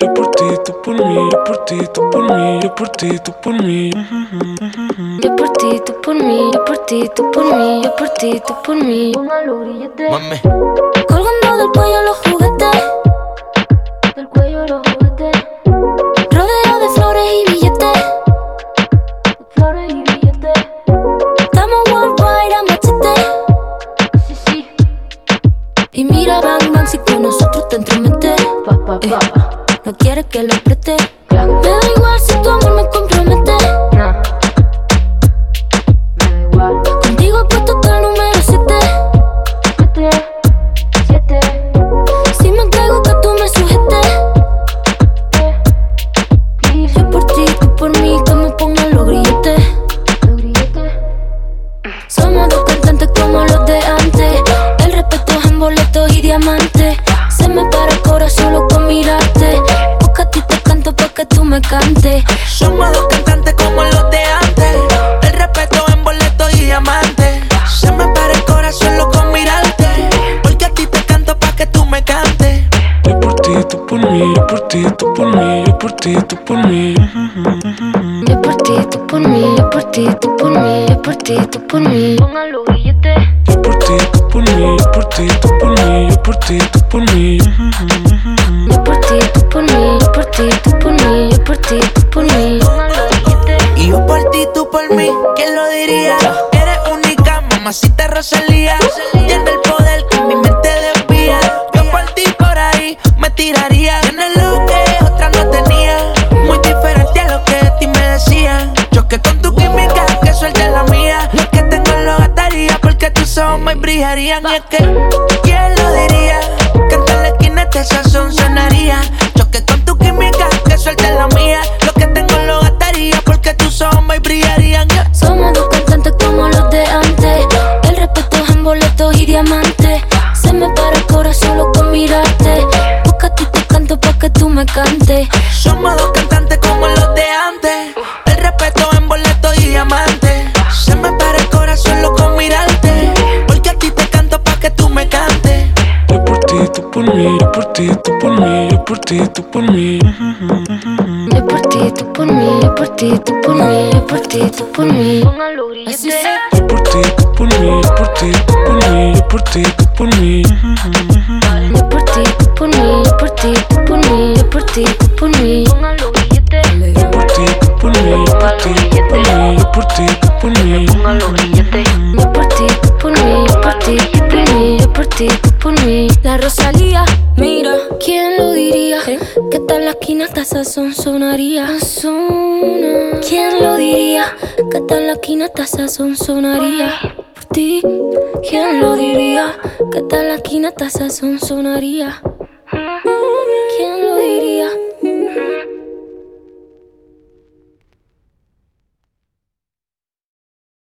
Yo por ti, tú por mí, yo por ti, tú por mí, yo por ti, tú por mí. Yo por ti, tú por mí, yo por ti, tú por mí, yo por ti, tú por mí. Póngalo grillete. Mami. Colgando del cuello los juguetes, Del cuello los juguetes. rodeado de flores y billetes. De flores y billetes. Estamos worldwide a machete. Sí, sí. Y mira, bang, bang, si con nosotros te entrometes. Pa. No quieres que lo preste. Claro. Me da igual si tu amor me compromete. Nah. Me da igual. Contigo he puesto hasta el número 7. 7. Si me entrego que tú me sujetes. Please. Yo por ti, tú por mí, que me pongan los grilletes. Los grilletes. Somos dos cantantes como los de antes. El respeto es en boletos y diamantes. Se me para el corazón solo con mirarte. Porque a ti te canto pa' que tú me cantes. Somos dos cantantes como los de antes. El respeto en boletos y diamantes. Se me para el corazón loco con mirarte. Porque a ti te canto pa' que tú me cantes. Yo por ti, tú por mí, yo por ti, tú por mí, yo por ti, tú por mí. Yo por ti, tú por mí, yo por ti, tú por mí, yo por ti, tú por mí. Póngalo grillete. Yo por ti, tú por mí, yo por ti, tú por mí, yo por ti, tú por mí. Yo por ti, tú por mí, yo por ti, tú por mí, yo por ti, tú por mí. Póngalo grillete. Y yo por ti, tú por mí, ¿quién lo diría? Eres única, mamacita Rosalía. Tienes el poder que mi mente desvía. Yo por ti por ahí me tiraría. Tienes lo que otra no tenía. Muy diferente a lo que de ti me decían. Choque con tu química, que suelte la mía. Lo que tengo lo gastaría porque tus ojos me brillarían. Y es que, ¿quién lo diría? Que en toda la esquina este sazón sonaría. Choque con tu química, que suelte la mía. Lo que tengo lo gastaría porque tus ojos me brillarían. Somos dos cantantes como los de antes. El respeto es en boletos y diamantes. Se me para el corazón solo con mirarte. Porque a ti te canto pa' que tú me cantes. Somos dos cantantes como los de antes. El respeto en boletos y diamantes. Se me para el corazón loco con mirarte. Porque a ti te canto pa' que tú me cantes. Yo por ti, tú por mí, yo por ti, tú por mí, yo por ti, tú por mí. Yo por ti, tú por mí, yo por ti, tú por mí, yo por ti, tú por mí. Póngalo Así grillete. sea. Yo por ti, tú por mí, yo por ti, tú por mí, yo por ti, tú por mí. Yo por ti, tú por mí, yo por ti, tú por mí, yo por ti, tú por mí. Póngalo grillete. Yo por ti, tú por mí, yo por ti, tú por mí, yo por ti, tú por mí. Póngalo grillete. Yo por ti, tú por mí, yo por ti, tú por mí, yo por ti, tú por mí. La Rosalía, mira, ¿quién lo diría? Que tal la esquina hasta sazón sonaría. ¿Quién lo diría? Que tal la esquina hasta sazón sonaría. Por ti, ¿quién lo diría? Que tal la esquina hasta sazón sonaría.